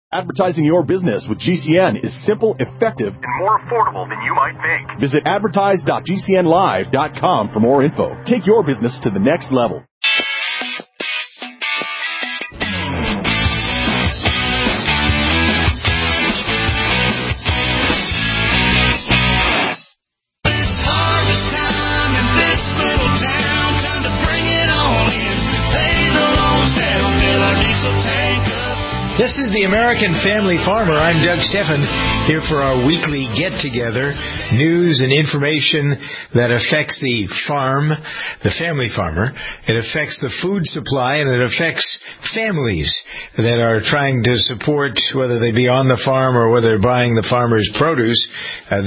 Advertising your business with GCN is simple, effective, and more affordable than you might think. Visit advertise.gcnlive.com for more info. Take your business to the next level. This is the American Family Farmer. I'm Doug Steffen, here for our weekly get-together, news and information that affects the farm, the family farmer. It affects the food supply, and it affects families that are trying to support, whether they be on the farm or whether they're buying the farmer's produce. I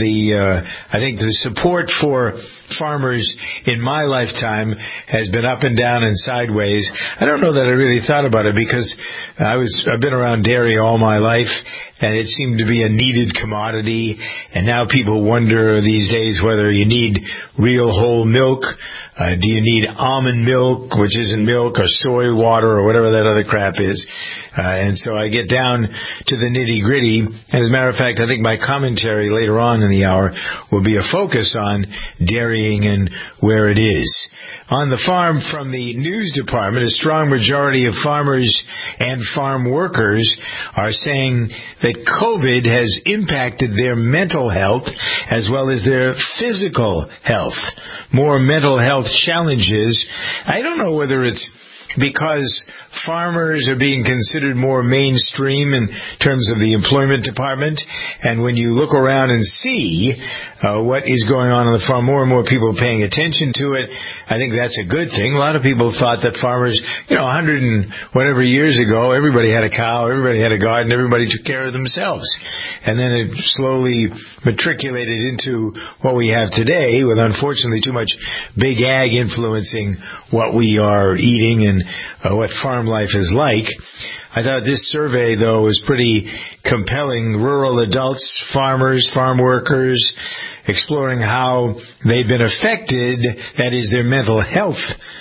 think the support for farmers in my lifetime has been up and down and sideways. I don't know that I really thought about it because I've been around dairy all my life, and it seemed to be a needed commodity. And now people wonder these days whether you need real whole milk. Do you need almond milk, which isn't milk, or soy water, or whatever that other crap is? And so I get down to the nitty-gritty. And as a matter of fact, I think my commentary later on in the hour will be a focus on dairying and where it is. On the farm, from the news department, a strong majority of farmers and farm workers are saying that COVID has impacted their mental health as well as their physical health. More mental health challenges. I don't know whether it's because farmers are being considered more mainstream in terms of the employment department, and when you look around and see what is going on the farm, more and more people are paying attention to it. I think that's a good thing. A lot of people thought that farmers, 100 and whatever years ago, everybody had a cow, everybody had a garden, everybody took care of themselves. And then it slowly matriculated into what we have today, with unfortunately too much big ag influencing what we are eating and what farm life is like. I thought this survey, though, was pretty compelling. Rural adults, farmers, farm workers, exploring how they've been affected, that is, their mental health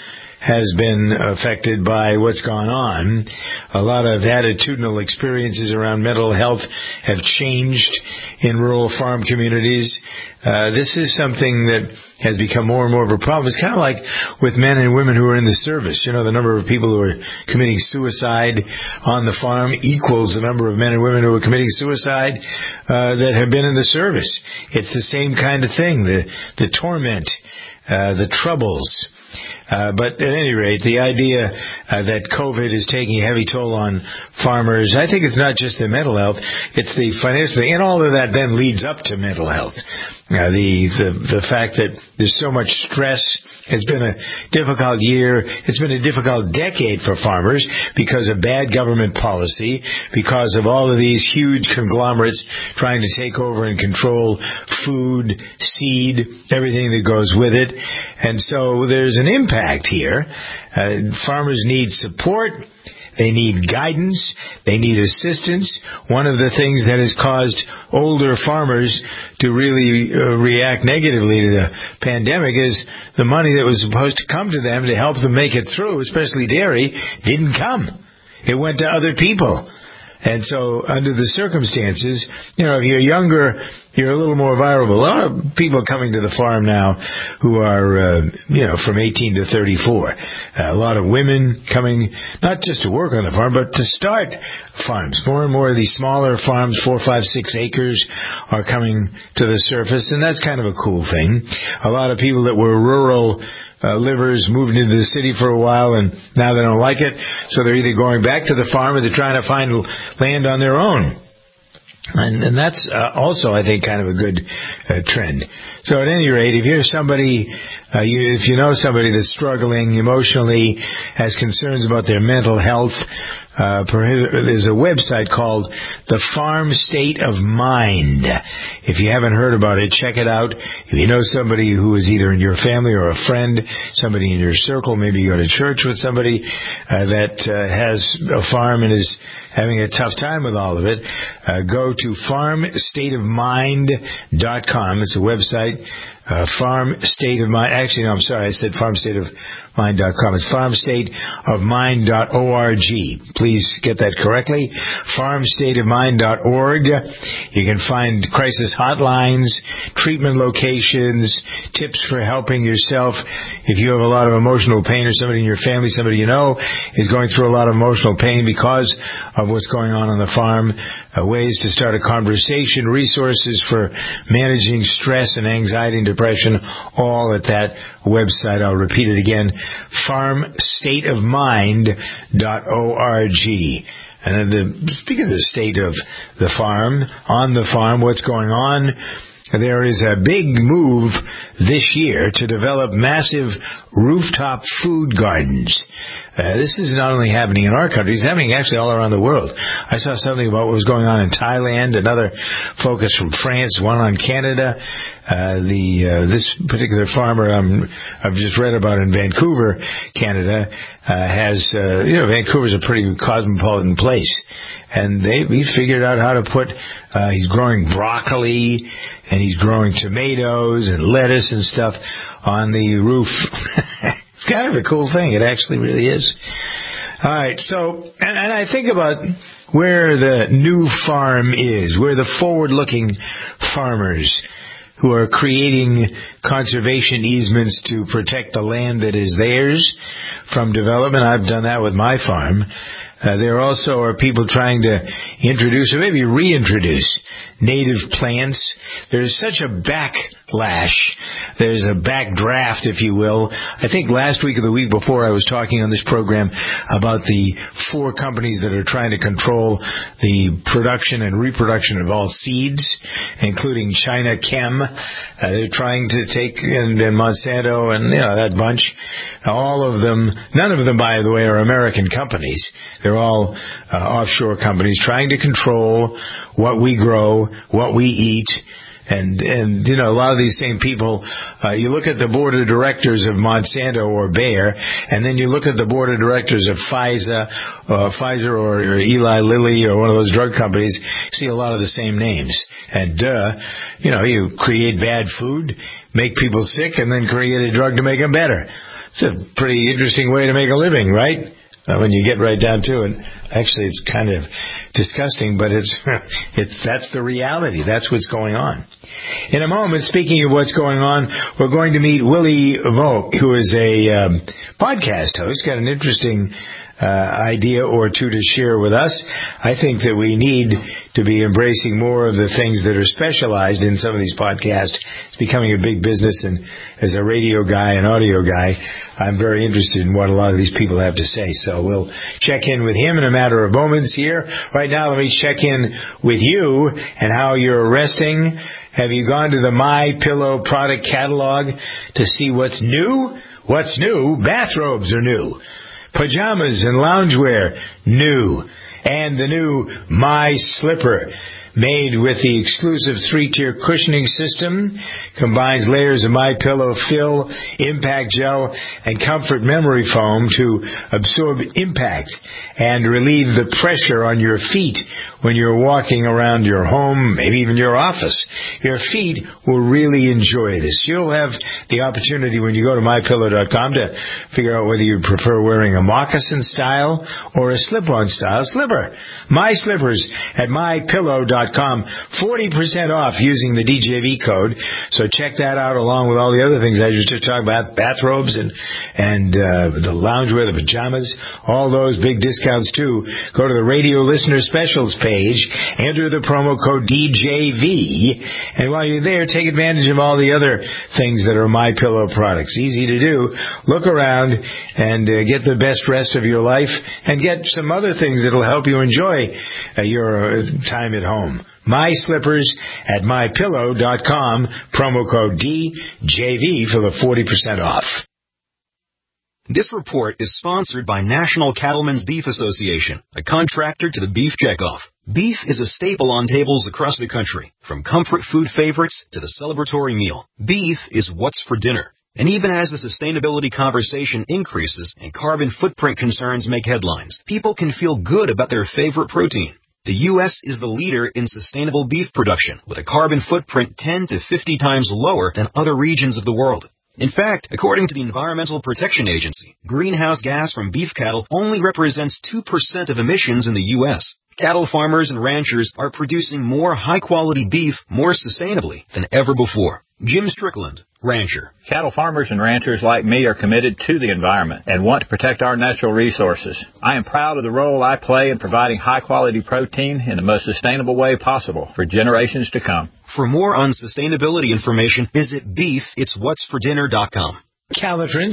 has been affected by what's gone on. A lot of attitudinal experiences around mental health have changed in rural farm communities. This is something that has become more and more of a problem. It's kind of like with men and women who are in the service. The number of people who are committing suicide on the farm equals the number of men and women who are committing suicide that have been in the service. It's the same kind of thing, the torment, the troubles. But at any rate, the idea that COVID is taking a heavy toll on farmers, I think it's not just their mental health, it's the financial thing, and all of that then leads up to mental health. The fact that there's so much stress. It's been a difficult year. It's been a difficult decade for farmers because of bad government policy, because of all of these huge conglomerates trying to take over and control food, seed, everything that goes with it. And so there's an impact here. Farmers need support. They need guidance. They need assistance. One of the things that has caused older farmers to really react negatively to the pandemic is the money that was supposed to come to them to help them make it through, especially dairy, didn't come. It went to other people. And so under the circumstances, if you're younger, you're a little more vulnerable. A lot of people coming to the farm now who are, from 18 to 34. A lot of women coming not just to work on the farm, but to start farms. More and more of these smaller farms, 4, 5, 6 acres, are coming to the surface, and that's kind of a cool thing. A lot of people that were rural livers moved into the city for a while, and now they don't like it, so they're either going back to the farm or they're trying to find land on their own. And that's also, I think, kind of a good trend. So at any rate, if you're somebody, if you know somebody that's struggling emotionally, has concerns about their mental health, there's a website called The Farm State of Mind. If you haven't heard about it, check it out. If you know somebody who is either in your family or a friend, somebody in your circle, maybe you go to church with somebody that has a farm and is having a tough time with all of it, go to farmstateofmind.com. It's a website. Farm State of Mind. Actually, no, I'm sorry. I said Farm State of farmstateofmind.com. It's farmstateofmind.org. Please get that correctly. Farmstateofmind.org. You can find crisis hotlines, treatment locations, tips for helping yourself. If you have a lot of emotional pain, or somebody in your family, somebody you know, is going through a lot of emotional pain because of what's going on the farm, ways to start a conversation, resources for managing stress and anxiety and depression, all at that website. I'll repeat it again, farmstateofmind.org. And speaking of the state of the farm, on the farm, what's going on, there is a big move this year to develop massive rooftop food gardens. This is not only happening in our country, it's happening actually all around the world. I saw something about what was going on in Thailand, another focus from France, one on Canada. This particular farmer I've just read about in Vancouver, Canada, Vancouver's a pretty cosmopolitan place. And he figured out how to put, he's growing broccoli, and he's growing tomatoes and lettuce and stuff on the roof. It's kind of a cool thing. It actually really is. All right, so, and I think about where the new farm is, where the forward-looking farmers who are creating conservation easements to protect the land that is theirs from development. I've done that with my farm. There also are people trying to introduce or maybe reintroduce native plants. There's such a backlash. There's a backdraft, if you will. I think last week or the week before I was talking on this program about the 4 companies that are trying to control the production and reproduction of all seeds, including China Chem. They're trying to take, and Monsanto and, that bunch. All of them, none of them, by the way, are American companies. They're all offshore companies trying to control what we grow, what we eat. And a lot of these same people, you look at the board of directors of Monsanto or Bayer, and then you look at the board of directors of Pfizer or Eli Lilly or one of those drug companies, see a lot of the same names. And you create bad food, make people sick, and then create a drug to make them better. It's a pretty interesting way to make a living, right? When you get right down to it. Actually, it's kind of disgusting, but that's the reality. That's what's going on. In a moment, speaking of what's going on, we're going to meet Willie Volk, who is a podcast host. Got an interesting idea or two to share with us. I think that we need to be embracing more of the things that are specialized in some of these podcasts. It's becoming a big business, and as a radio guy, an audio guy, I'm very interested in what a lot of these people have to say. So we'll check in with him in a matter of moments here. Right now, let me check in with you and how you're resting. Have you gone to the MyPillow product catalog to see what's new? What's new? Bathrobes are new. Pajamas and loungewear, new. And the new My Slipper, made with the exclusive 3-tier cushioning system, combines layers of MyPillow fill, impact gel, and comfort memory foam to absorb impact and relieve the pressure on your feet when you're walking around your home, maybe even your office. Your feet will really enjoy this. You'll have the opportunity when you go to MyPillow.com to figure out whether you prefer wearing a moccasin style or a slip-on style slipper. My Slippers at MyPillow.com. 40% off using the DJV code. So check that out along with all the other things I just talked about, bathrobes and the loungewear, the pajamas, all those big discounts too. Go to the radio listener specials page, enter the promo code DJV, and while you're there, take advantage of all the other things that are MyPillow products. Easy to do. Look around and get the best rest of your life and get some other things that'll help you enjoy your time at home. My Slippers at MyPillow.com, promo code DJV for the 40% off. This report is sponsored by National Cattlemen's Beef Association, a contractor to the beef checkoff. Beef is a staple on tables across the country, from comfort food favorites to the celebratory meal. Beef is what's for dinner. And even as the sustainability conversation increases and carbon footprint concerns make headlines, people can feel good about their favorite protein. The U.S. is the leader in sustainable beef production, with a carbon footprint 10 to 50 times lower than other regions of the world. In fact, according to the Environmental Protection Agency, greenhouse gas from beef cattle only represents 2% of emissions in the U.S. Cattle farmers and ranchers are producing more high-quality beef more sustainably than ever before. Jim Strickland, rancher. Cattle farmers and ranchers like me are committed to the environment and want to protect our natural resources. I am proud of the role I play in providing high-quality protein in the most sustainable way possible for generations to come. For more on sustainability information, visit beefitswhatsfordinner.com. Calotren,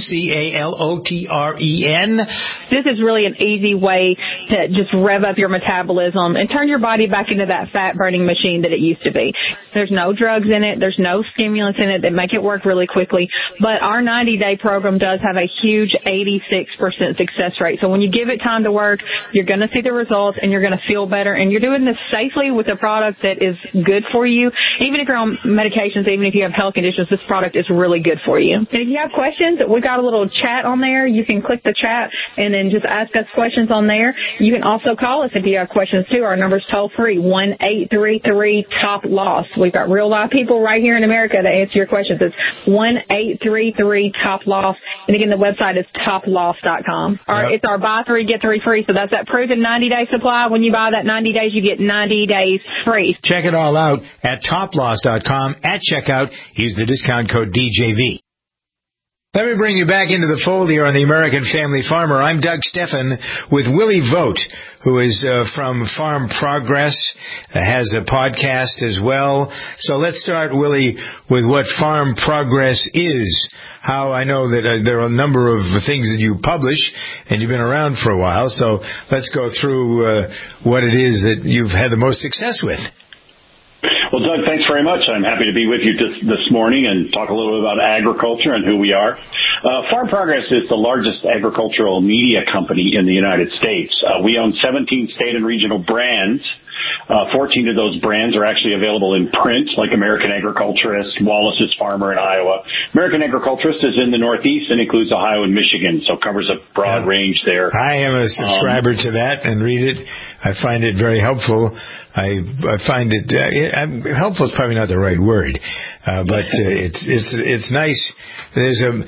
Calotren. This is really an easy way to just rev up your metabolism and turn your body back into that fat-burning machine that it used to be. There's no drugs in it. There's no stimulants in it that make it work really quickly. But our 90-day program does have a huge 86% success rate. So when you give it time to work, you're going to see the results and you're going to feel better. And you're doing this safely with a product that is good for you. Even if you're on medications, even if you have health conditions, this product is really good for you. And if you have questions, we got a little chat on there. You can click the chat and then just ask us questions on there. You can also call us if you have questions too. Our number's toll free, 1-833-TOP-LOSS. We've got real live people right here in America to answer your questions. It's 1-833-TOP-LOSS. And again, the website is toploss.com. It's our buy 3, get 3 free. So that's that proven 90-day supply. When you buy that 90 days, you get 90 days free. Check it all out at toploss.com. At checkout, use the discount code DJV. Let me bring you back into the fold here on the American Family Farmer. I'm Doug Steffen with Willie Vogt, who is from Farm Progress, has a podcast as well. So let's start, Willie, with what Farm Progress is. How I know that there are a number of things that you publish, and you've been around for a while. So let's go through what it is that you've had the most success with. Well, Doug, thanks very much. I'm happy to be with you this morning and talk a little bit about agriculture and who we are. Farm Progress is the largest agricultural media company in the United States. We own 17 state and regional brands. 14 of those brands are actually available in print, like American Agriculturist, Wallace's Farmer in Iowa. American Agriculturist is in the Northeast and includes Ohio and Michigan, so covers a broad range there. I am a subscriber to that and read it. I find it very helpful. I find it helpful is probably not the right word, but it's nice. There's a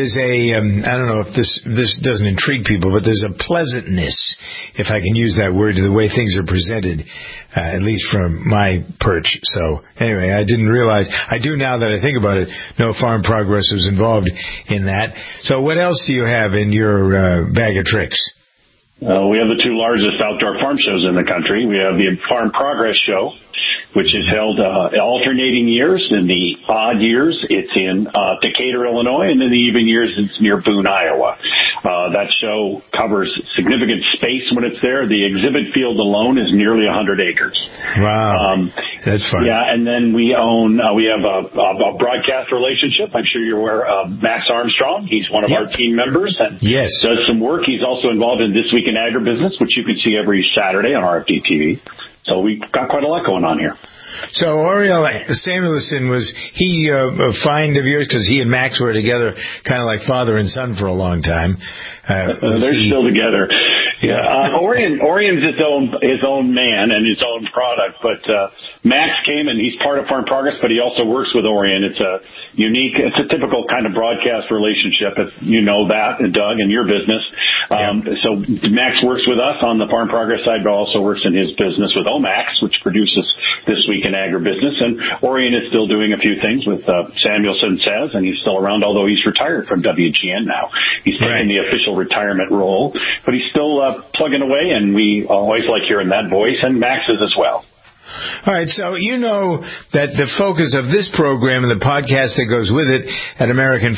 I don't know if this doesn't intrigue people, but there's a pleasantness, if I can use that word, to the way things are presented, at least from my perch. So anyway, I didn't realize. I do now that I think about it. No Farm Progress was involved in that. So what else do you have in your bag of tricks? We have the 2 largest outdoor farm shows in the country. We have the Farm Progress Show, which is held alternating years. In the odd years, it's in Decatur, Illinois, and in the even years, it's near Boone, Iowa. That show covers significant space when it's there. The exhibit field alone is nearly 100 acres. Wow, that's fun. Yeah, and then we own, we have a broadcast relationship. I'm sure you're aware of Max Armstrong. He's one of our team members and does some work. He's also involved in This Week in Agribusiness, which you can see every Saturday on RFD TV. So we've got quite a lot going on here. So Oriel Samuelson, was he a find of yours? Because he and Max were together kind of like father and son for a long time. They're still together. Yeah. Orion's his own man and his own product, but Max came and he's part of Farm Progress, but he also works with Orion. It's a typical kind of broadcast relationship, if you know that, Doug, in your business. So Max works with us on the Farm Progress side, but also works in his business with Omax, which produces This Week in Agribusiness. And Orion is still doing a few things with Samuelson Says, and he's still around, although he's retired from WGN now. He's taken the official retirement role, but he's still plugging away, and we always like hearing that voice, and Max's as well. All right, so you know that the focus of this program and the podcast that goes with it at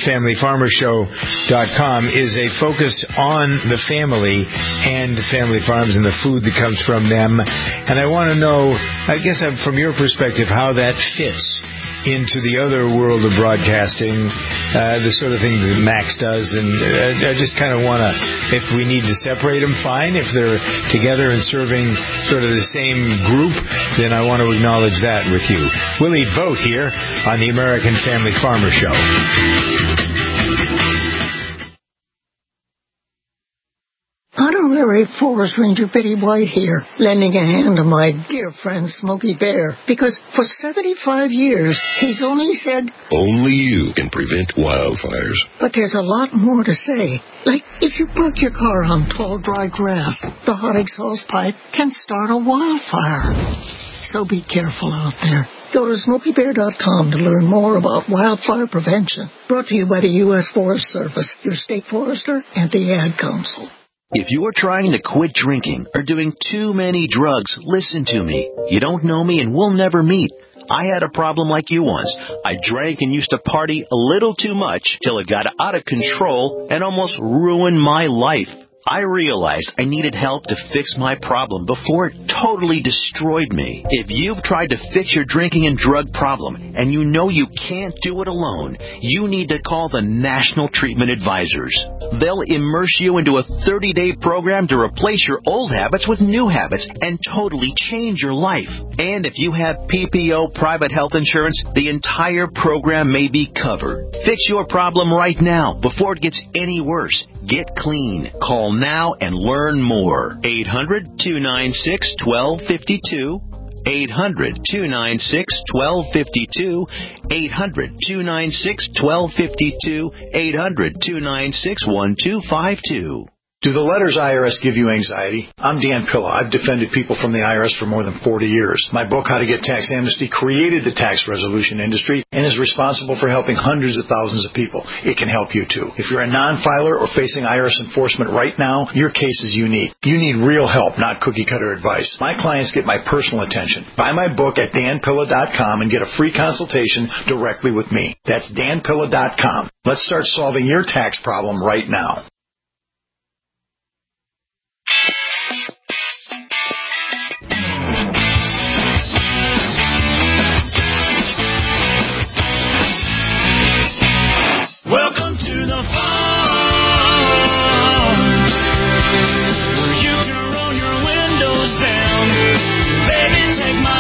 AmericanFamilyFarmerShow.com is a focus on the family and family farms and the food that comes from them. And I want to know, I guess from your perspective, how that fits into the other world of broadcasting, the sort of thing that Max does. And I just kind of want to, if we need to separate them, fine. If they're together and serving sort of the same group, then I want to acknowledge that with you. Willie Vogt here on the American Family Farmer Show. Auto Honorary Forest Ranger Betty White here, lending a hand to my dear friend Smokey Bear, because for 75 years, he's only said, only you can prevent wildfires. But there's a lot more to say. Like, if you park your car on tall, dry grass, the hot exhaust pipe can start a wildfire. So be careful out there. Go to SmokeyBear.com to learn more about wildfire prevention. Brought to you by the U.S. Forest Service, your state forester, and the Ad Council. If you're trying to quit drinking or doing too many drugs, listen to me. You don't know me and we'll never meet. I had a problem like you once. I drank and used to party a little too much till it got out of control and almost ruined my life. I realized I needed help to fix my problem before it totally destroyed me. If you've tried to fix your drinking and drug problem and you know you can't do it alone, you need to call the National Treatment Advisors. They'll immerse you into a 30-day program to replace your old habits with new habits and totally change your life. And if you have PPO private health insurance, the entire program may be covered. Fix your problem right now before it gets any worse. Get clean. Call now and learn more. 800-296-1252. 800-296-1252. 800-296-1252. 800-296-1252. Do the letters IRS give you anxiety? I'm Dan Pilla. I've defended people from the IRS for more than 40 years. My book, How to Get Tax Amnesty, created the tax resolution industry and is responsible for helping hundreds of thousands of people. It can help you too. If you're a non-filer or facing IRS enforcement right now, your case is unique. You need real help, not cookie-cutter advice. My clients get my personal attention. Buy my book at danpilla.com and get a free consultation directly with me. That's danpilla.com. Let's start solving your tax problem right now. Welcome to the farm, where you can roll your windows down. Baby, take my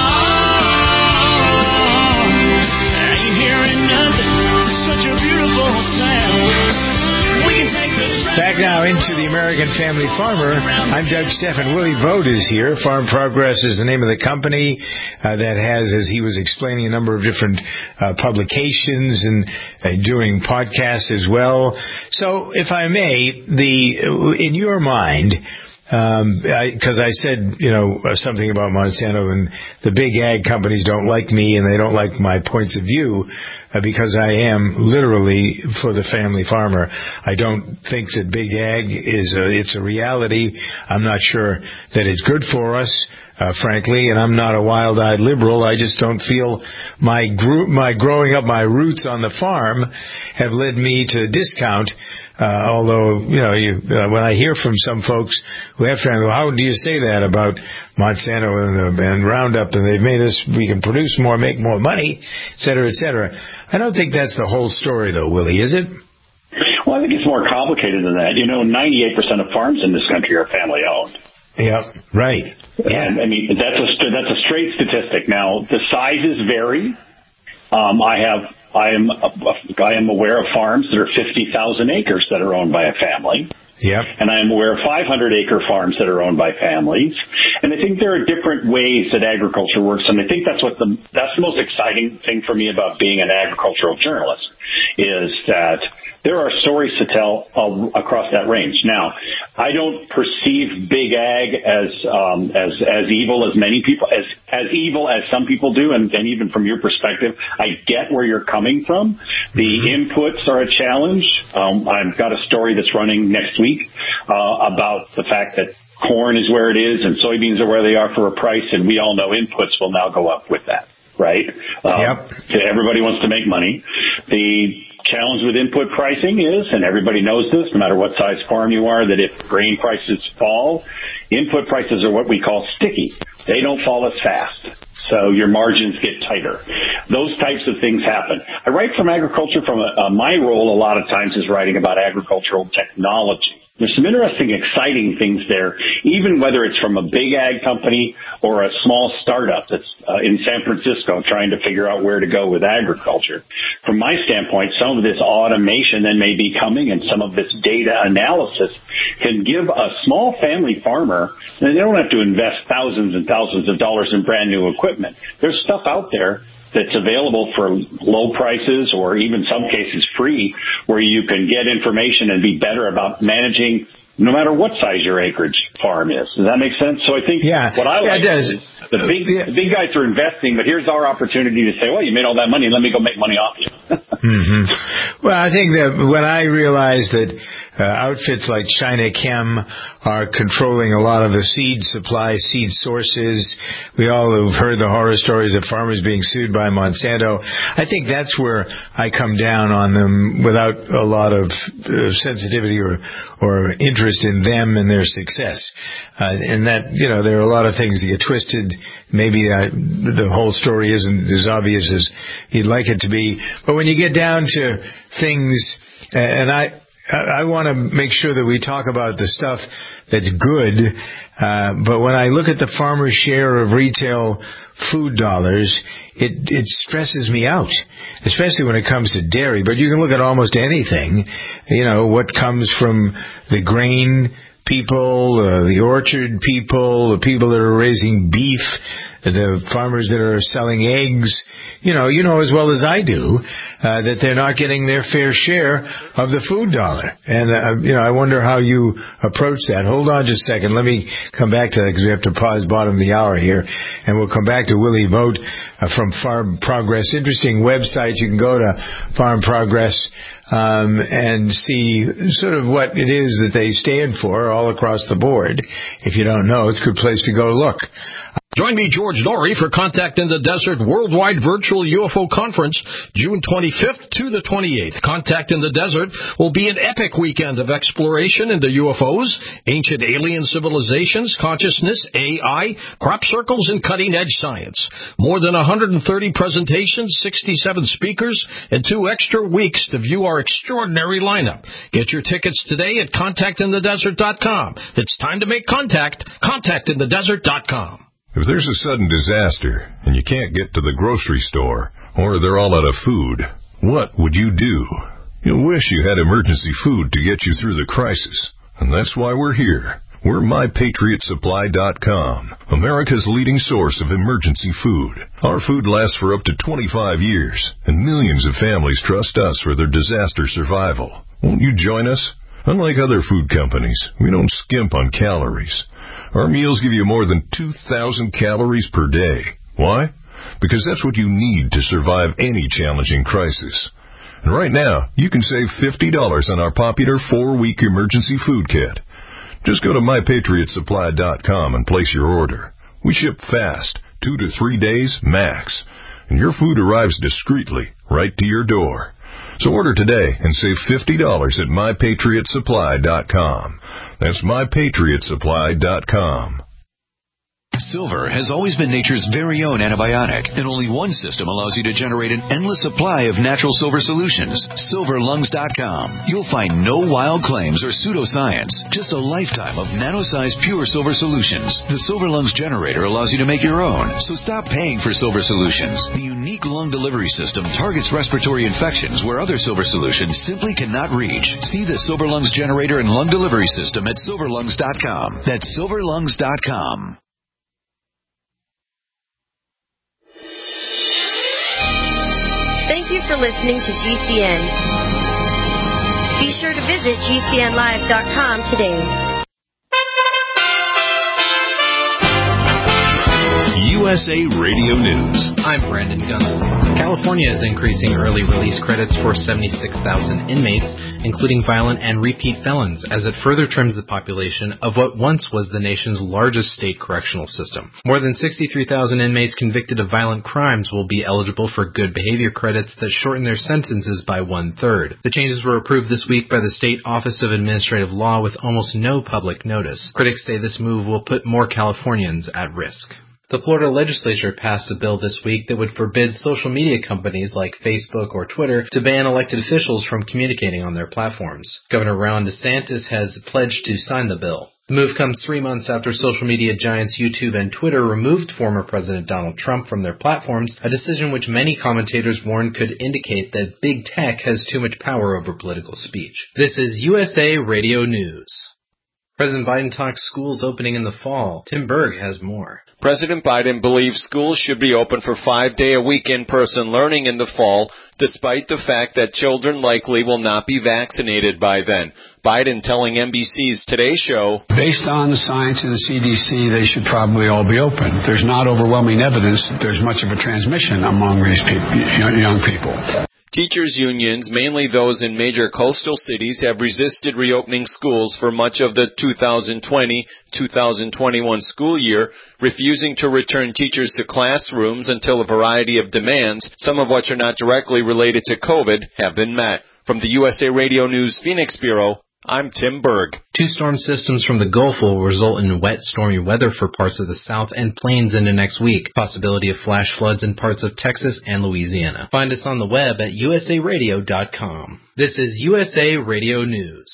arm. I ain't hearing nothing. Such a beautiful sound. We can take the Back now into the American Family Farmer. I'm Doug Stephan. Willie Vogt is here. Farm Progress is the name of the company that has, as he was explaining, a number of different publications and doing podcasts as well. So, if I may, in your mind, because I said, something about Monsanto and the big ag companies don't like me and they don't like my points of view because I am literally for the family farmer. I don't think that big ag it's a reality. I'm not sure that it's good for us, frankly, and I'm not a wild-eyed liberal. I just don't feel my growing up, my roots on the farm have led me to discount. Although, when I hear from some folks who have family, how do you say that about Monsanto and Roundup, and they've made us, we can produce more, make more money, et cetera, et cetera. I don't think that's the whole story, though, Willie, is it? Well, I think it's more complicated than that. 98% of farms in this country are family-owned. Yeah, right. Yeah. And, that's a straight statistic. Now, the sizes vary. I am aware of farms that are 50,000 acres that are owned by a family. Yep. And I am aware of 500-acre farms that are owned by families. And I think there are different ways that agriculture works, and I think that's the most exciting thing for me about being an agricultural journalist, is that there are stories to tell across that range. Now, I don't perceive big ag as evil as many people, as evil as some people do, and even from your perspective, I get where you're coming from. The inputs are a challenge. I've got a story that's running next week about the fact that corn is where it is and soybeans are where they are for a price, and we all know inputs will now go up with that, right? Yep. Everybody wants to make money. The challenge with input pricing is, and everybody knows this, no matter what size farm you are, that if grain prices fall, input prices are what we call sticky. They don't fall as fast. So your margins get tighter. Those types of things happen. I write from agriculture my role a lot of times is writing about agricultural technology. There's some interesting, exciting things there, even whether it's from a big ag company or a small startup that's in San Francisco trying to figure out where to go with agriculture. From my standpoint, some of this automation that may be coming and some of this data analysis can give a small family farmer, and they don't have to invest thousands and thousands of dollars in brand new equipment. There's stuff out there that's available for low prices or even some cases free, where you can get information and be better about managing no matter what size your acreage farm is. Does that make sense? So I think what I like is the big guys are investing, but here's our opportunity to say, well, you made all that money, let me go make money off you. Well, I think that when I realized that outfits like China Chem are controlling a lot of the seed supply, seed sources, we all have heard the horror stories of farmers being sued by Monsanto. I think that's where I come down on them without a lot of sensitivity or interest in them and their success. And that, there are a lot of things that get twisted. Maybe the whole story isn't as obvious as you'd like it to be. But when you get down to things, and I want to make sure that we talk about the stuff that's good, but when I look at the farmer's share of retail food dollars, it stresses me out, especially when it comes to dairy. But you can look at almost anything, what comes from the grain people, the orchard people, the people that are raising beef, the farmers that are selling eggs. You know as well as I do that they're not getting their fair share of the food dollar. And, I wonder how you approach that. Hold on just a second. Let me come back to that because we have to pause bottom of the hour here. And we'll come back to Willie Vogt from Farm Progress. Interesting website. You can go to Farm Progress and see sort of what it is that they stand for all across the board. If you don't know, it's a good place to go look. Join me, George Norrie, for Contact in the Desert Worldwide Virtual UFO Conference, June 25th to the 28th. Contact in the Desert will be an epic weekend of exploration into UFOs, ancient alien civilizations, consciousness, AI, crop circles, and cutting-edge science. More than 130 presentations, 67 speakers, and 2 extra weeks to view our extraordinary lineup. Get your tickets today at contactinthedesert.com. It's time to make contact. Contactinthedesert.com. If there's a sudden disaster and you can't get to the grocery store or they're all out of food, what would you do? You'll wish you had emergency food to get you through the crisis. And that's why we're here. We're MyPatriotSupply.com, America's leading source of emergency food. Our food lasts for up to 25 years, and millions of families trust us for their disaster survival. Won't you join us? Unlike other food companies, we don't skimp on calories. Our meals give you more than 2,000 calories per day. Why? Because that's what you need to survive any challenging crisis. And right now, you can save $50 on our popular 4-week emergency food kit. Just go to MyPatriotSupply.com and place your order. We ship fast, 2 to 3 days max, and your food arrives discreetly right to your door. So order today and save $50 at MyPatriotSupply.com. That's MyPatriotSupply.com. Silver has always been nature's very own antibiotic, and only one system allows you to generate an endless supply of natural silver solutions. SilverLungs.com. You'll find no wild claims or pseudoscience, just a lifetime of nano-sized pure silver solutions. The Silver Lungs generator allows you to make your own, so stop paying for silver solutions. The unique lung delivery system targets respiratory infections where other silver solutions simply cannot reach. See the Silver Lungs generator and lung delivery system at SilverLungs.com. That's SilverLungs.com. Thank you for listening to GCN. Be sure to visit GCNlive.com today. USA Radio News. I'm Brandon Gunther. California is increasing early release credits for 76,000 inmates, including violent and repeat felons, as it further trims the population of what once was the nation's largest state correctional system. More than 63,000 inmates convicted of violent crimes will be eligible for good behavior credits that shorten their sentences by 1/3. The changes were approved this week by the State Office of Administrative Law with almost no public notice. Critics say this move will put more Californians at risk. The Florida legislature passed a bill this week that would forbid social media companies like Facebook or Twitter to ban elected officials from communicating on their platforms. Governor Ron DeSantis has pledged to sign the bill. The move comes 3 months after social media giants YouTube and Twitter removed former President Donald Trump from their platforms, a decision which many commentators warned could indicate that big tech has too much power over political speech. This is USA Radio News. President Biden talks schools opening in the fall. Tim Berg has more. President Biden believes schools should be open for 5-day-a-week in-person learning in the fall, despite the fact that children likely will not be vaccinated by then. Biden telling NBC's Today Show, based on the science and the CDC, they should probably all be open. There's not overwhelming evidence that there's much of a transmission among these people, young people. Teachers' unions, mainly those in major coastal cities, have resisted reopening schools for much of the 2020-2021 school year, refusing to return teachers to classrooms until a variety of demands, some of which are not directly related to COVID, have been met. From the USA Radio News Phoenix Bureau, I'm Tim Berg. 2 storm systems from the Gulf will result in wet, stormy weather for parts of the South and Plains into next week. Possibility of flash floods in parts of Texas and Louisiana. Find us on the web at usaradio.com. This is USA Radio News.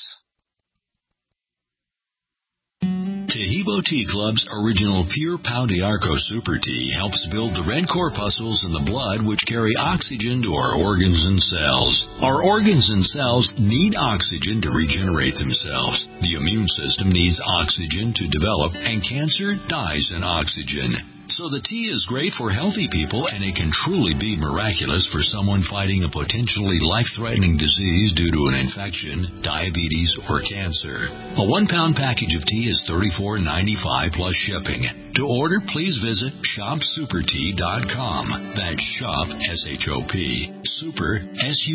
Taheebo Tea Club's original Pure Pau d'Arco Super Tea helps build the red corpuscles in the blood which carry oxygen to our organs and cells. Our organs and cells need oxygen to regenerate themselves. The immune system needs oxygen to develop, and cancer dies in oxygen. So the tea is great for healthy people, and it can truly be miraculous for someone fighting a potentially life-threatening disease due to an infection, diabetes, or cancer. A 1-pound package of tea is $34.95 plus shipping. To order, please visit shopsupertea.com. That's shop, S-H-O-P, super,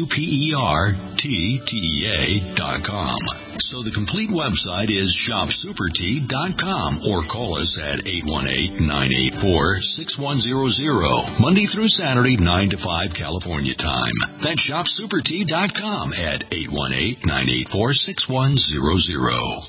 S-U-P-E-R-T-T-E-A.com. So the complete website is shopsupertea.com, or call us at 818-984-6100, Monday through Saturday, 9 to 5 California time. That's shopsupertea.com at 818-984-6100.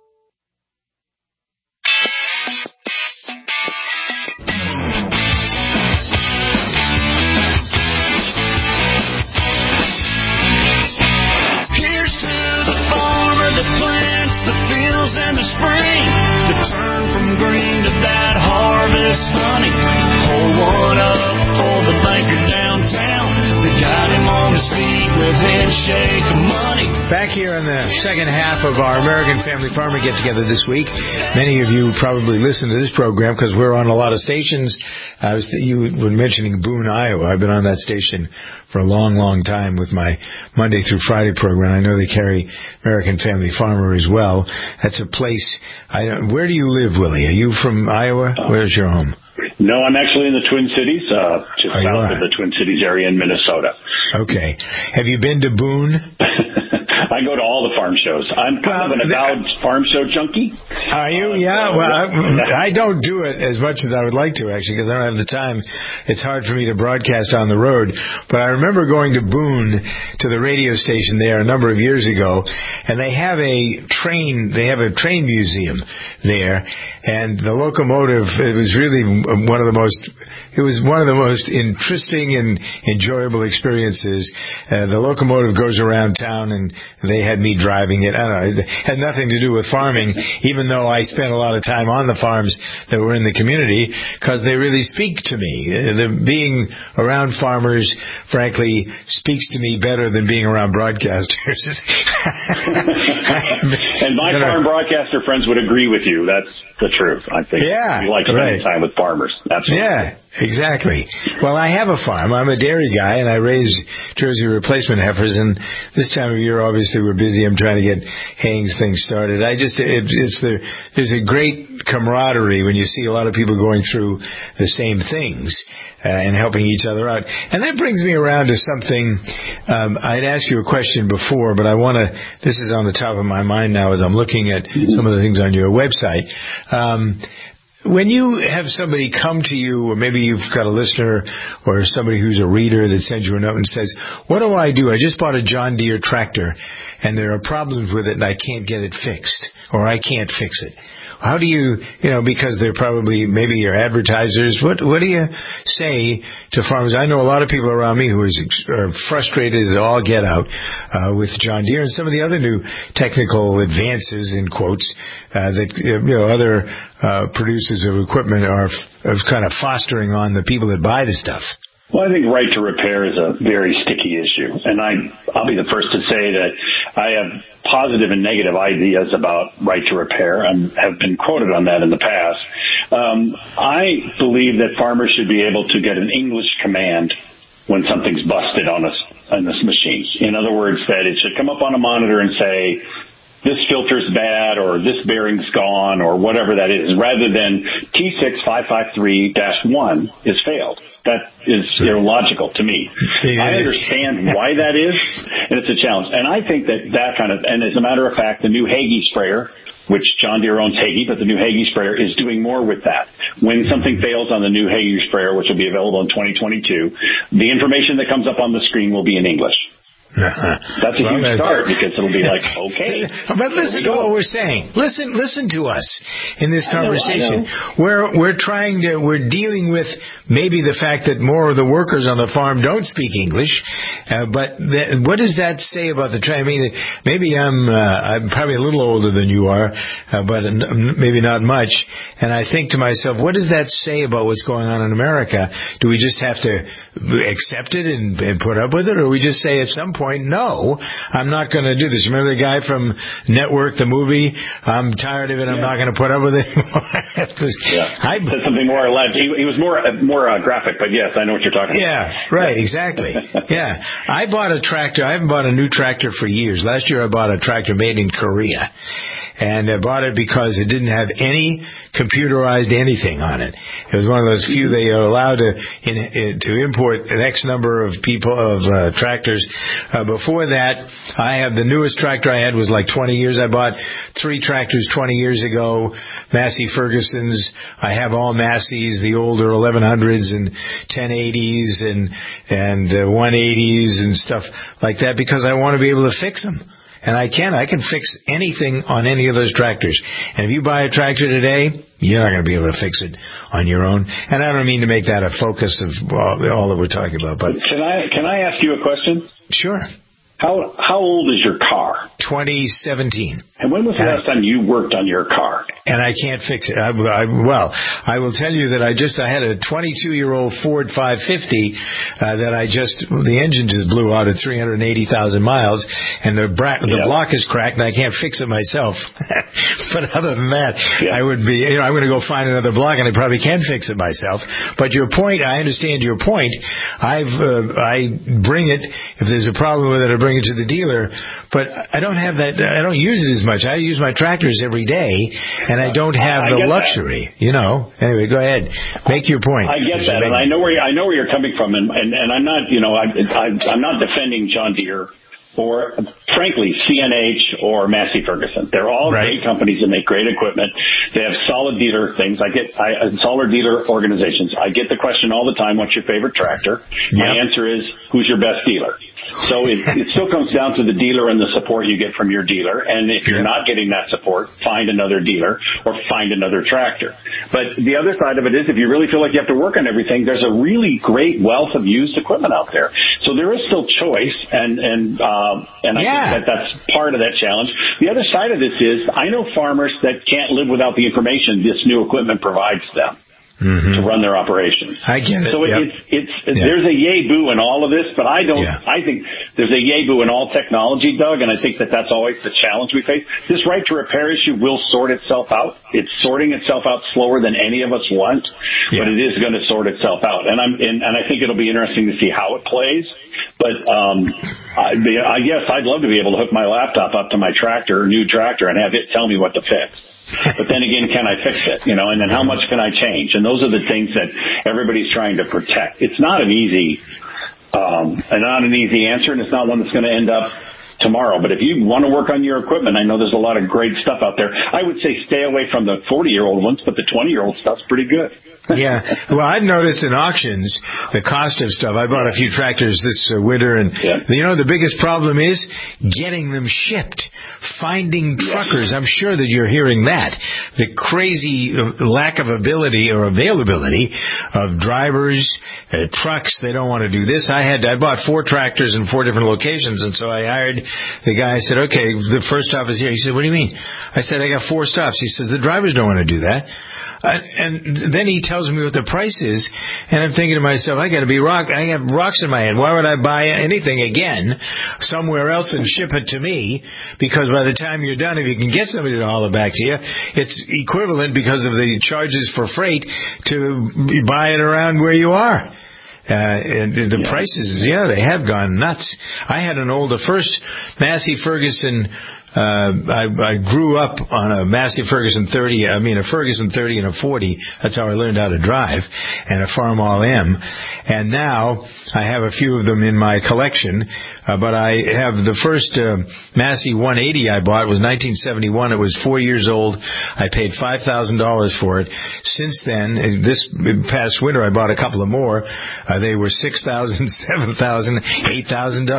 And the spring, the turn from green to that harvest honey. Hold one up for the banker downtown. They got him on his feet with handshake of money. Back here in the second half of our American Family Farmer get-together this week. Many of you probably listen to this program because we're on a lot of stations. You were mentioning Boone, Iowa. I've been on that station for a long, long time with my Monday through Friday program. I know they carry American Family Farmer as well. That's a place. Where do you live, Willie? Are you from Iowa? Where's your home? No, I'm actually in the Twin Cities, just south of the Twin Cities area in Minnesota. Okay. Have you been to Boone? I go to all the farm shows. I'm kind of an avowed farm show junkie. Are you? Yeah. Well, I don't do it as much as I would like to, actually, because I don't have the time. It's hard for me to broadcast on the road. But I remember going to Boone, to the radio station there a number of years ago, and they have a train museum there, and the locomotive, it was one of the most interesting and enjoyable experiences. The locomotive goes around town, and they had me driving it. I don't know. It had nothing to do with farming, even though I spent a lot of time on the farms that were in the community, because they really speak to me. Being around farmers, frankly, speaks to me better than being around broadcasters. And my farm broadcaster friends would agree with you. That's the truth, I think. Yeah, you like spending time with farmers. Absolutely. Yeah, exactly. Well, I have a farm. I'm a dairy guy, and I raise Jersey replacement heifers. And this time of year, obviously, we're busy. I'm trying to get hayings things started. There's a great camaraderie when you see a lot of people going through the same things and helping each other out. And that brings me around to something. I'd asked you a question before, but this is on the top of my mind now as I'm looking at some of the things on your website. When you have somebody come to you, or maybe you've got a listener or somebody who's a reader that sends you a note and says, what do? I just bought a John Deere tractor, and there are problems with it, and I can't get it fixed, or I can't fix it. How do you, because they're probably maybe your advertisers. What do you say to farmers? I know a lot of people around me who are frustrated as all get out with John Deere and some of the other new technical advances, in quotes, that other producers of equipment are kind of fostering on the people that buy the stuff. Well, I think right to repair is a very sticky issue, and I'll be the first to say that I have positive and negative ideas about right to repair and have been quoted on that in the past. I believe that farmers should be able to get an English command when something's busted on this machine. In other words, that it should come up on a monitor and say, this filter's bad, or this bearing's gone, or whatever that is, rather than T6553-1 is failed. That is illogical to me. I understand why that is, and it's a challenge. And I think that and as a matter of fact, the new Hagie sprayer, which John Deere owns Hagie, but the new Hagie sprayer is doing more with that. When something fails on the new Hagie sprayer, which will be available in 2022, the information that comes up on the screen will be in English. That's a huge start, because it'll be like, okay. But listen to what we're saying. Listen to us in this conversation. We're dealing with maybe the fact that more of the workers on the farm don't speak English. But what does that say about the trend? I mean, maybe I'm probably a little older than you are, but maybe not much. And I think to myself, what does that say about what's going on in America? Do we just have to accept it and put up with it, or we just say at some point, no, I'm not going to do this? Remember the guy from Network, the movie? I'm tired of it. I'm not going to put up with it anymore. I said something more elaborate. He was more graphic, but yes, I know what you're talking about. Yeah, right, exactly. Yeah. I bought a tractor. I haven't bought a new tractor for years. Last year I bought a tractor made in Korea. And I bought it because it didn't have any computerized anything on it. It was one of those few they are allowed to import an X number of tractors. Before that, I have the newest tractor I had was like 20 years. I bought 3 tractors 20 years ago, Massey Fergusons. I have all Masseys, the older 1100s and 1080s and 180s and stuff like that, because I want to be able to fix them. And I can fix anything on any of those tractors. And if you buy a tractor today, you're not going to be able to fix it on your own. And I don't mean to make that a focus of all that we're talking about. But can I ask you a question? Sure. How old is your car? 2017. And when was the last time you worked on your car? And I can't fix it. I will tell you that I had a 22-year-old Ford 550 that the engine just blew out at 380,000 miles, and the block is cracked, and I can't fix it myself. But other than that, I would be, I'm going to go find another block, and I probably can fix it myself. But your point, I understand your point. I bring it, if there's a problem with it, I bring it to the dealer, but I don't have that. I don't use it as much. I use my tractors every day, and I don't have the luxury. Anyway, go ahead, make your point. I get that, and I know where you're coming from, and I'm not, I'm not defending John Deere or, frankly, CNH or Massey Ferguson. They're all great companies that make great equipment. They have solid dealer things. Solid dealer organizations. I get the question all the time, what's your favorite tractor? My answer is, who's your best dealer? So it still comes down to the dealer and the support you get from your dealer. And if you're not getting that support, find another dealer or find another tractor. But the other side of it is, if you really feel like you have to work on everything, there's a really great wealth of used equipment out there. So there is still choice, and I think that's part of that challenge. The other side of this is, I know farmers that can't live without the information this new equipment provides them. To run their operations. I get it. So there's a yay boo in all of this, but I don't. I think there's a yay boo in all technology, Doug, and I think that's always the challenge we face. This right to repair issue will sort itself out. It's sorting itself out slower than any of us want, but it is going to sort itself out. And I think it'll be interesting to see how it plays. But I guess I'd love to be able to hook my laptop up to my new tractor, and have it tell me what to fix. But then again, can I fix it? And then how much can I change? And those are the things that everybody's trying to protect. It's not an easy answer, and it's not one that's going to end up tomorrow. But if you want to work on your equipment, I know there's a lot of great stuff out there. I would say stay away from the 40-year-old ones, but the 20-year-old stuff's pretty good. Yeah. Well, I've noticed in auctions the cost of stuff. I bought a few tractors this winter, and the biggest problem is getting them shipped. Finding truckers. I'm sure that you're hearing that. The crazy lack of ability or availability of drivers, trucks. They don't want to do this. I bought 4 tractors in 4 different locations, and so I hired the guy. I said, okay, the first stop is here. He said, what do you mean? I said, I got 4 stops. He says, the drivers don't want to do that. And then he tells me what the price is, and I'm thinking to myself, I have rocks in my head. Why would I buy anything again somewhere else and ship it to me? Because by the time you're done, if you can get somebody to haul it back to you, it's equivalent because of the charges for freight to buy it around where you are. And the prices, they have gone nuts. I had the first Massey Ferguson. I grew up on a Massey Ferguson 30, a Ferguson 30 and a 40. That's how I learned how to drive, and a Farmall M. And now I have a few of them in my collection, but I have the first Massey 180 I bought was 1971. It was 4 years old. I paid $5,000 for it. Since then, this past winter, I bought a couple of more. They were $6,000, $7,000, $8,000.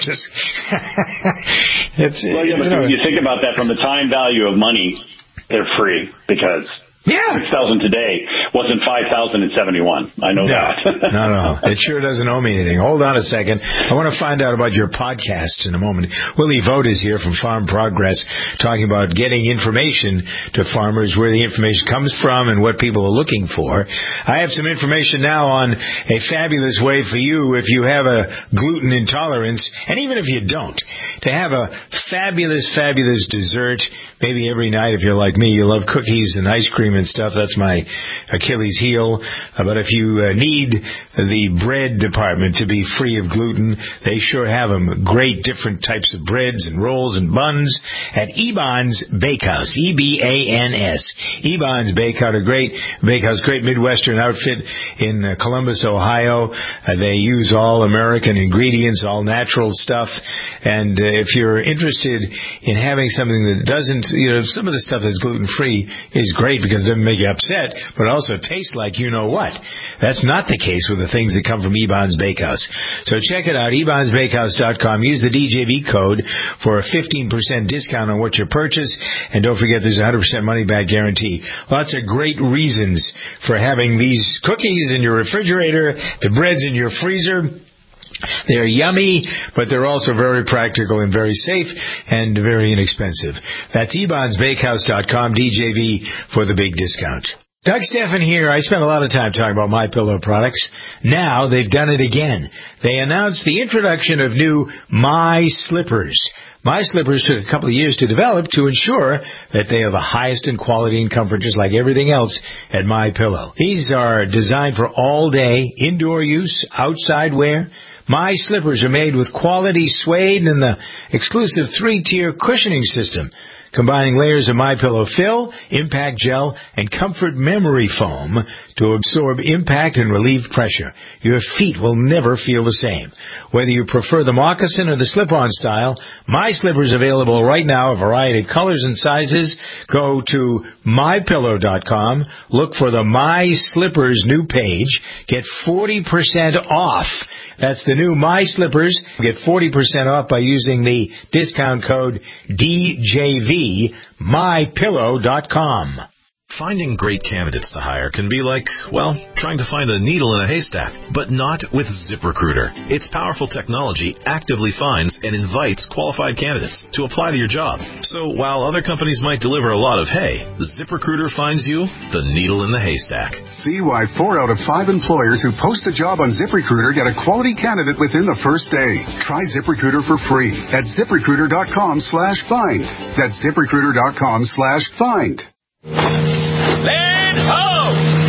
You think about that from the time value of money, they're free because $6,000 today wasn't $5,000 in 71. I know that. No. It sure doesn't owe me anything. Hold on a second. I want to find out about your podcasts in a moment. Willie Vogt is here from Farm Progress talking about getting information to farmers, where the information comes from and what people are looking for. I have some information now on a fabulous way for you if you have a gluten intolerance, and even if you don't, to have a fabulous, fabulous dessert. Maybe every night, if you're like me, you love cookies and ice cream and stuff. That's my Achilles heel. But if you need the bread department to be free of gluten, they sure have them. Great different types of breads and rolls and buns at Eban's Bakehouse. E-B-A-N-S. Eban's Bakehouse, a great bakehouse, great Midwestern outfit in Columbus, Ohio. They use all American ingredients, all natural stuff. And if you're interested in having something that doesn't, some of the stuff that's gluten-free is great because it doesn't make you upset, but also tastes like you know what. That's not the case with the things that come from Eban's Bakehouse. So check it out, ebansbakehouse.com. Use the DJV code for a 15% discount on what you purchase. And don't forget, there's a 100% money-back guarantee. Lots of great reasons for having these cookies in your refrigerator, the breads in your freezer. They're yummy, but they're also very practical and very safe and very inexpensive. That's ebansbakehouse.com, DJV, for the big discount. Doug Steffen here. I spent a lot of time talking about MyPillow products. Now they've done it again. They announced the introduction of new My Slippers. My Slippers took a couple of years to develop to ensure that they are the highest in quality and comfort, just like everything else at MyPillow. These are designed for all-day indoor use, outside wear. My Slippers are made with quality suede and the exclusive 3-tier cushioning system, combining layers of MyPillow fill, impact gel, and comfort memory foam to absorb impact and relieve pressure. Your feet will never feel the same. Whether you prefer the moccasin or the slip-on style, My Slippers available right now, a variety of colors and sizes. Go to MyPillow.com, look for the My Slippers new page, get 40% off. That's the new My Slippers. Get 40% off by using the discount code DJV, MyPillow.com. Finding great candidates to hire can be like, trying to find a needle in a haystack, but not with ZipRecruiter. Its powerful technology actively finds and invites qualified candidates to apply to your job. So while other companies might deliver a lot of hay, ZipRecruiter finds you the needle in the haystack. See why 4 out of 5 employers who post a job on ZipRecruiter get a quality candidate within the first day. Try ZipRecruiter for free at ZipRecruiter.com/find. That's ZipRecruiter.com/find. Land ho!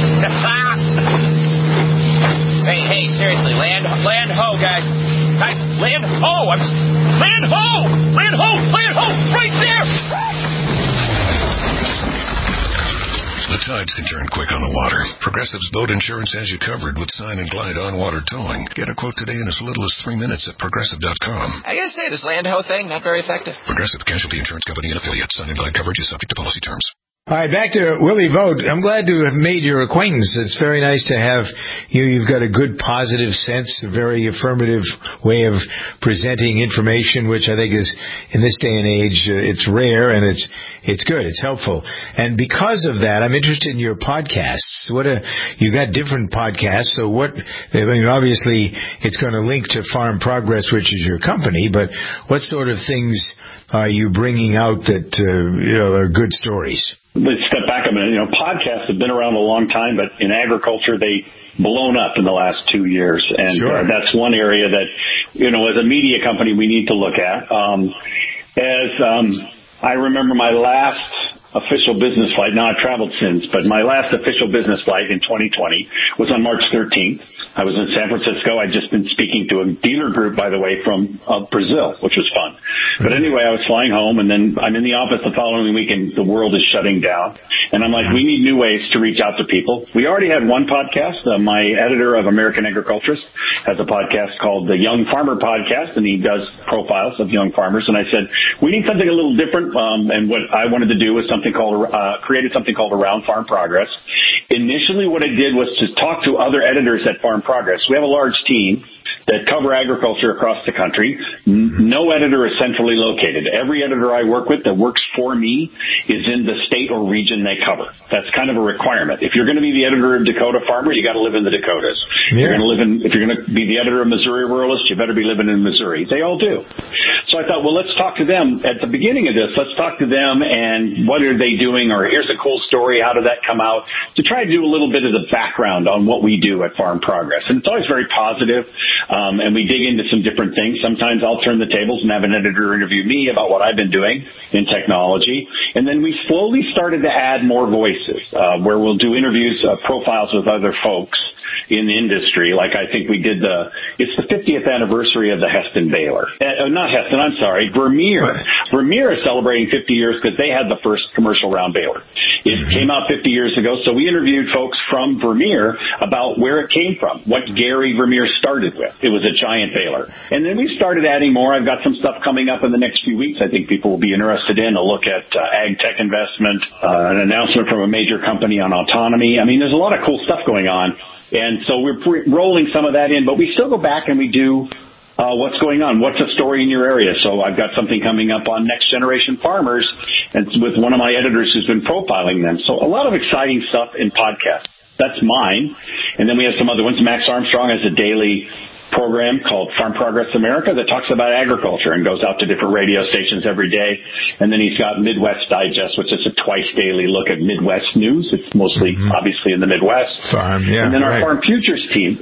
hey, seriously, land ho, guys. Guys, land ho! Land ho, right there! The tides can turn quick on the water. Progressive's boat insurance has you covered with Sign and Glide on-water towing. Get a quote today in as little as 3 minutes at Progressive.com. I gotta say, this land ho thing, not very effective. Progressive Casualty Insurance Company and affiliates. Sign and Glide coverage is subject to policy terms. All right, back to Willie Vogt. I'm glad to have made your acquaintance. It's very nice to have you. You've got a good, positive sense, a very affirmative way of presenting information, which I think is, in this day and age, it's rare and it's good. It's helpful. And because of that, I'm interested in your podcasts. You got different podcasts. So obviously it's going to link to Farm Progress, which is your company, but what sort of things are you bringing out that, are good stories? Let's step back a minute. Podcasts have been around a long time, but in agriculture, they've blown up in the last 2 years. And that's one area that, as a media company, we need to look at. I remember my last official business flight. Now I've traveled since, but my last official business flight in 2020 was on March 13th. I was in San Francisco. I'd just been speaking to a dealer group, by the way, from Brazil, which was fun. But anyway, I was flying home, and then I'm in the office the following week, and the world is shutting down. And I'm like, we need new ways to reach out to people. We already had one podcast. My editor of American Agriculturist has a podcast called the Young Farmer Podcast, and he does profiles of young farmers. And I said, we need something a little different. And what I wanted to do was created something called Around Farm Progress. Initially, what I did was to talk to other editors at Farm Progress. We have a large team that cover agriculture across the country. No editor is centrally located. Every editor I work with that works for me is in the state or region they cover. That's kind of a requirement. If you're going to be the editor of Dakota Farmer, you got to live in the Dakotas. Yeah. If you're going to be the editor of Missouri Ruralist, you better be living in Missouri. They all do. So I thought, well, let's talk to them at the beginning of this. Let's talk to them and what are they doing, or here's a cool story. How did that come out? To try to do a little bit of the background on what we do at Farm Progress. And it's always very positive. And we dig into some different things. Sometimes I'll turn the tables and have an editor interview me about what I've been doing in technology. And then we slowly started to add more voices, where we'll do interviews, profiles with other folks in the industry. Like I think we did it's the 50th anniversary of the Heston baler. Not Heston, I'm sorry, Vermeer. Right. Vermeer is celebrating 50 years because they had the first commercial round baler. It came out 50 years ago, so we interviewed folks from Vermeer about where it came from, what Gary Vermeer started with. It was a giant baler. And then we started adding more. I've got some stuff coming up in the next few weeks I think people will be interested in. A look at ag tech investment, an announcement from a major company on autonomy. I mean, there's a lot of cool stuff going on. And so we're rolling some of that in, but we still go back and we do what's going on, what's a story in your area. So I've got something coming up on Next Generation Farmers, and it's with one of my editors who's been profiling them. So a lot of exciting stuff in podcasts. That's mine. And then we have some other ones. Max Armstrong has a daily program called Farm Progress America that talks about agriculture and goes out to different radio stations every day. And then he's got Midwest Digest, which is a twice daily look at Midwest news. It's mostly obviously in the Midwest. Farm, yeah. And then our Farm Futures team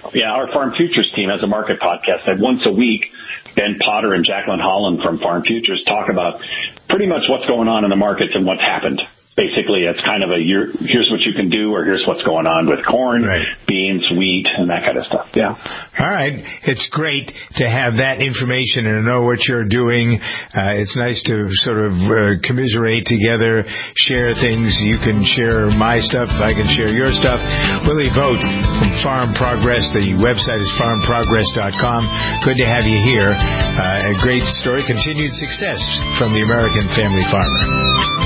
has a market podcast that once a week, Ben Potter and Jacqueline Holland from Farm Futures talk about pretty much what's going on in the markets and what's happened. Basically, it's kind of here's what you can do, or here's what's going on with corn, beans, wheat, and that kind of stuff. Yeah. All right. It's great to have that information and to know what you're doing. It's nice to sort of commiserate together, share things. You can share my stuff. I can share your stuff. Willie Vogt from Farm Progress. The website is farmprogress.com. Good to have you here. A great story. Continued success from the American Family Farmer.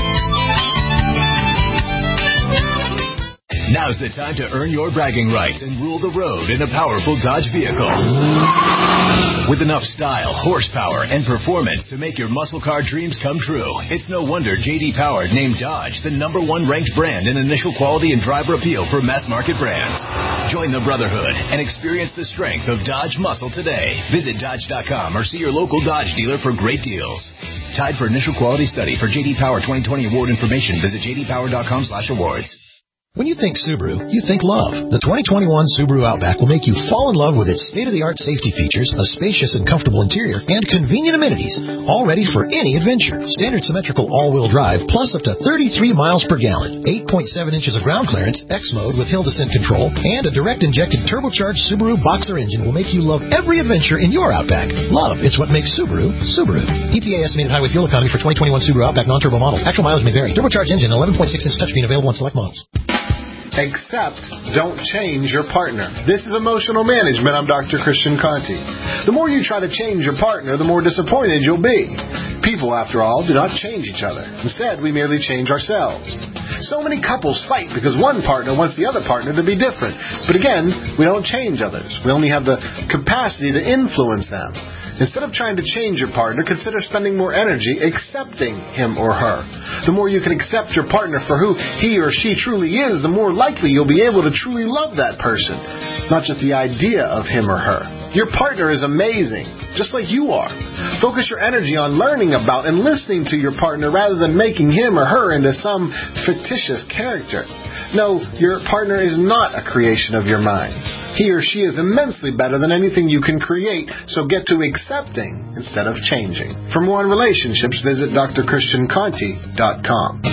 Now's the time to earn your bragging rights and rule the road in a powerful Dodge vehicle. With enough style, horsepower, and performance to make your muscle car dreams come true, it's no wonder J.D. Power named Dodge the #1 ranked brand in initial quality and driver appeal for mass market brands. Join the brotherhood and experience the strength of Dodge muscle today. Visit Dodge.com or see your local Dodge dealer for great deals. Tied for initial quality study. For J.D. Power 2020 award information, visit jdpower.com/awards. When you think Subaru, you think love. The 2021 Subaru Outback will make you fall in love with its state-of-the-art safety features, a spacious and comfortable interior, and convenient amenities, all ready for any adventure. Standard symmetrical all-wheel drive, plus up to 33 miles per gallon, 8.7 inches of ground clearance, X mode with hill descent control, and a direct-injected turbocharged Subaru Boxer engine will make you love every adventure in your Outback. Love, it's what makes Subaru, Subaru. EPA estimated highway fuel economy for 2021 Subaru Outback non-turbo models. Actual mileage may vary. Turbocharged engine, 11.6-inch touchscreen available on select models. Except don't change your partner. This is Emotional Management. I'm Dr. Christian Conti. The more you try to change your partner, the more disappointed you'll be. People, after all, do not change each other. Instead, we merely change ourselves. So many couples fight because one partner wants the other partner to be different. But again, we don't change others. We only have the capacity to influence them. Instead of trying to change your partner, consider spending more energy accepting him or her. The more you can accept your partner for who he or she truly is, the more likely you'll be able to truly love that person, not just the idea of him or her. Your partner is amazing, just like you are. Focus your energy on learning about and listening to your partner rather than making him or her into some fictitious character. No, your partner is not a creation of your mind. He or she is immensely better than anything you can create, so get to accepting instead of changing. For more on relationships, visit drchristianconti.com.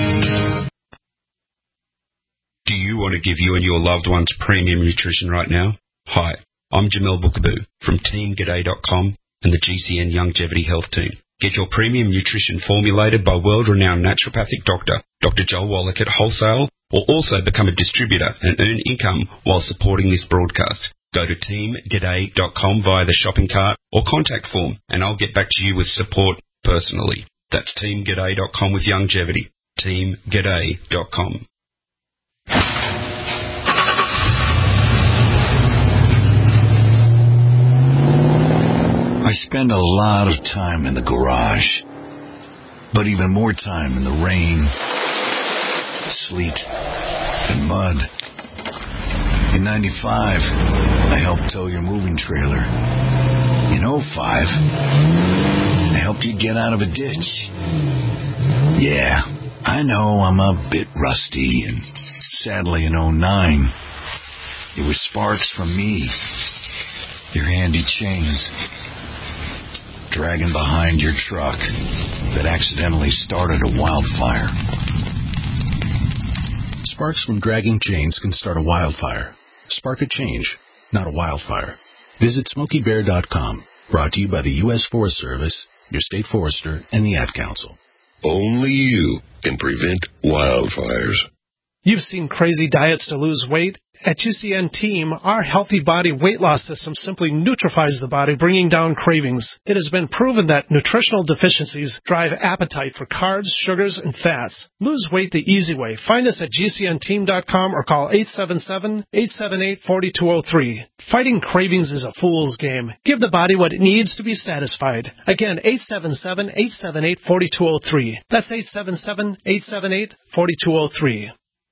Do you want to give you and your loved ones premium nutrition right now? Hi, I'm Jamel Bookaboo from TeamGaday.com and the GCN Longevity Health Team. Get your premium nutrition formulated by world-renowned naturopathic doctor, Dr. Joel Wallach at Wholesale, or also become a distributor and earn income while supporting this broadcast. Go to teamgaday.com via the shopping cart or contact form, and I'll get back to you with support personally. That's teamgaday.com with longevity. teamgaday.com. I spend a lot of time in the garage, but even more time in the rain, sleet, and mud. In 95, I helped tow your moving trailer. In 05, I helped you get out of a ditch. Yeah, I know I'm a bit rusty, and sadly in 09, it was sparks from me, your handy chains, dragging behind your truck that accidentally started a wildfire. Sparks from dragging chains can start a wildfire. Spark a change, not a wildfire. Visit SmokeyBear.com. Brought to you by the U.S. Forest Service, your state forester, and the Ad Council. Only you can prevent wildfires. You've seen crazy diets to lose weight. At GCN Team, our healthy body weight loss system simply neutralizes the body, bringing down cravings. It has been proven that nutritional deficiencies drive appetite for carbs, sugars, and fats. Lose weight the easy way. Find us at GCNteam.com or call 877-878-4203. Fighting cravings is a fool's game. Give the body what it needs to be satisfied. Again, 877-878-4203. That's 877-878-4203.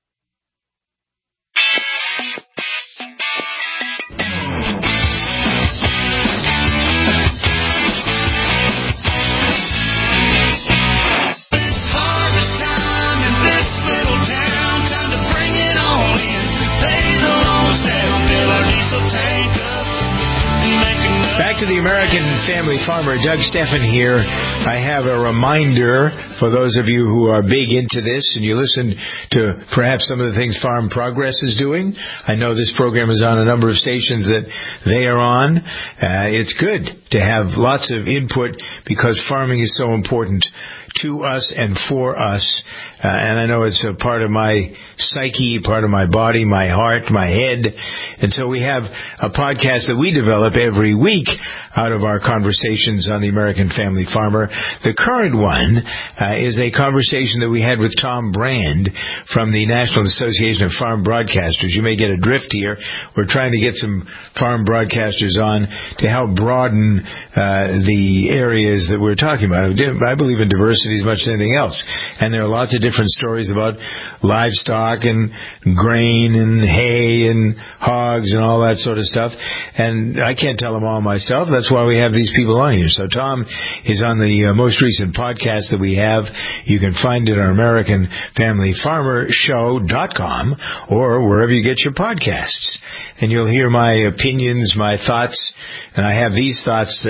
Back to the American Family Farmer. Doug Steffen here. I have a reminder for those of you who are big into this and you listen to perhaps some of the things Farm Progress is doing. I know this program is on a number of stations that they are on. It's good to have lots of input because farming is so important to us and for us. And I know it's a part of my psyche, part of my body, my heart, my head. And so we have a podcast that we develop every week out of our conversations on the American Family Farmer. The current one is a conversation that we had with Tom Brand from the National Association of Farm Broadcasters. You may get a drift here. We're trying to get some farm broadcasters on to help broaden the areas that we're talking about. I believe in diversity as much as anything else. And there are lots of different stories about livestock and grain and hay and hogs and all that sort of stuff. And I can't tell them all myself. That's why we have these people on here. So Tom is on the most recent podcast that we have. You can find it on AmericanFamilyFarmerShow.com or wherever you get your podcasts. And you'll hear my opinions, my thoughts. And I have these thoughts.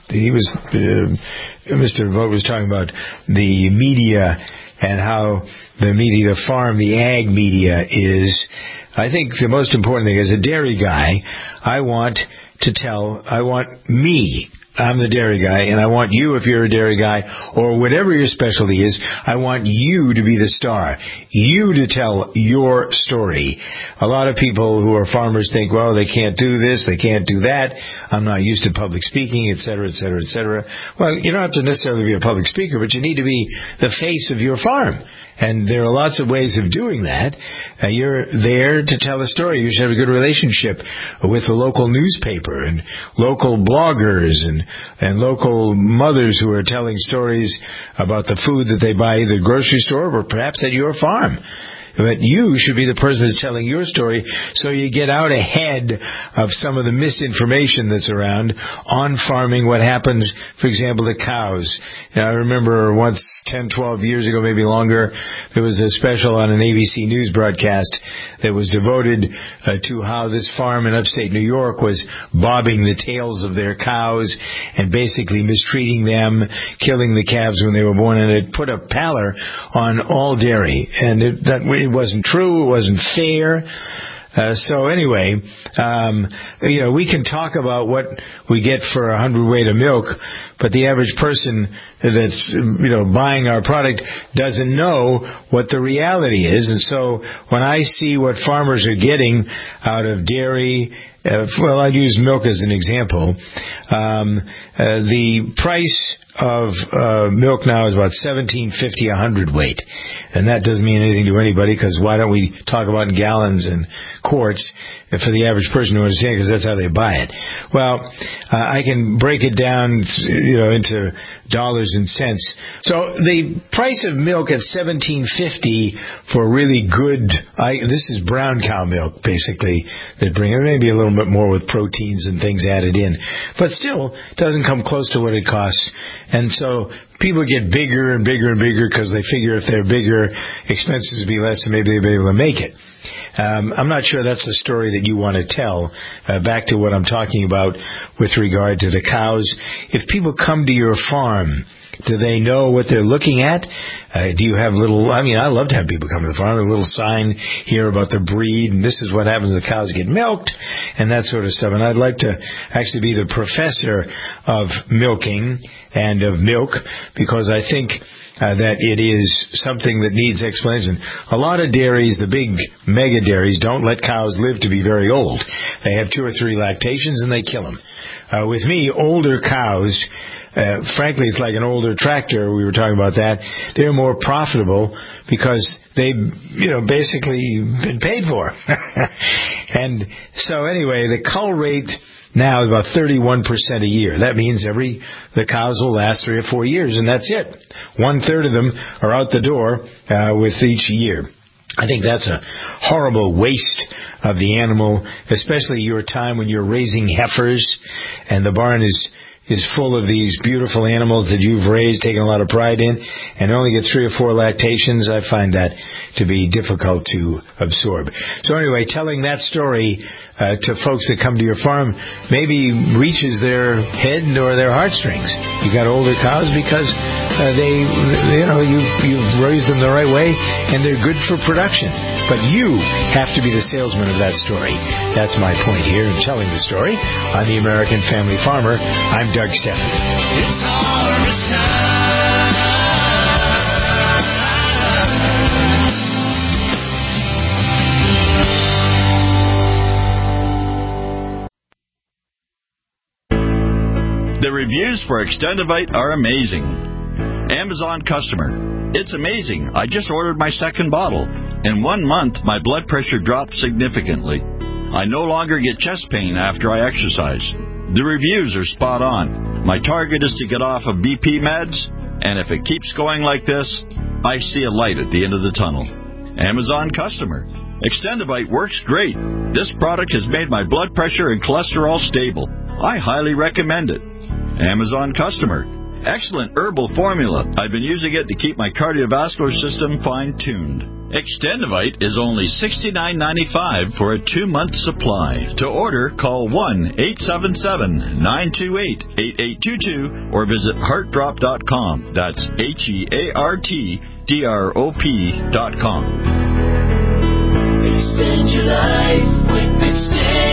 Mr. Vogt was talking about the media and how the media, the farm, the ag media is. I think the most important thing as a dairy guy, I want me. I'm the dairy guy, and I want you, if you're a dairy guy, or whatever your specialty is, I want you to be the star. You to tell your story. A lot of people who are farmers think, well, they can't do this, they can't do that. I'm not used to public speaking, et cetera, et cetera, et cetera. Well, you don't have to necessarily be a public speaker, but you need to be the face of your farm. And there are lots of ways of doing that. You're there to tell a story. You should have a good relationship with the local newspaper and local bloggers and local mothers who are telling stories about the food that they buy either at the grocery store or perhaps at your farm. But you should be the person that's telling your story so you get out ahead of some of the misinformation that's around on farming, what happens, for example, to cows. I remember once, 10, 12 years ago, maybe longer, there was a special on an ABC News broadcast that was devoted to how this farm in upstate New York was bobbing the tails of their cows and basically mistreating them, killing the calves when they were born, and it put a pallor on all dairy. And it wasn't true, it wasn't fair. So anyway, we can talk about what we get for 100 weight of milk, but the average person that's, buying our product doesn't know what the reality is. And so when I see what farmers are getting out of dairy, I'd use milk as an example. The price of milk now is about $17.50 a hundredweight, and that doesn't mean anything to anybody, because why don't we talk about gallons and quarts for the average person to understand, because that's how they buy it. Well, I can break it down, into dollars and cents. So the price of milk at $17.50 for really good, this is brown cow milk, basically, that bring it, maybe a little bit more with proteins and things added in, but still doesn't come close to what it costs. And so people get bigger and bigger and bigger because they figure if they're bigger, expenses will be less and maybe they'll be able to make it. I'm not sure that's the story that you want to tell. Back to what I'm talking about with regard to the cows. If people come to your farm, do they know what they're looking at? Do you have I love to have people come to the farm, a little sign here about the breed, and this is what happens when the cows get milked, and that sort of stuff. And I'd like to actually be the professor of milking and of milk, because I think that it is something that needs explanation. A lot of dairies, the big mega dairies, don't let cows live to be very old. They have 2 or 3 lactations and they kill them. With me, older cows, frankly, it's like an older tractor. We were talking about that. They're more profitable because they've, basically been paid for. And so anyway, the cull rate now is about 31% a year. That means the cows will last 3 or 4 years, and that's it. 1/3 of them are out the door with each year. I think that's a horrible waste of the animal, especially your time when you're raising heifers and the barn is full of these beautiful animals that you've raised, taken a lot of pride in, and only get 3 or 4 lactations. I find that to be difficult to absorb. So anyway, telling that story to folks that come to your farm maybe reaches their head or their heartstrings. You got older cows because you've raised them the right way and they're good for production. But you have to be the salesman of that story. That's my point here in telling the story on The American Family Farmer. I'm Doug Steffen. It's harvest time. The reviews for Extendivite are amazing. Amazon customer. It's amazing. I just ordered my second bottle. In 1 month, my blood pressure dropped significantly. I no longer get chest pain after I exercise. The reviews are spot on. My target is to get off of BP meds, and if it keeps going like this, I see a light at the end of the tunnel. Amazon customer. Extendivite works great. This product has made my blood pressure and cholesterol stable. I highly recommend it. Amazon customer. Excellent herbal formula. I've been using it to keep my cardiovascular system fine-tuned. Extendivite is only $69.95 for a 2-month supply. To order, call 1-877-928-8822 or visit heartdrop.com. That's HEARTDROP.com. Extend your life with Extend.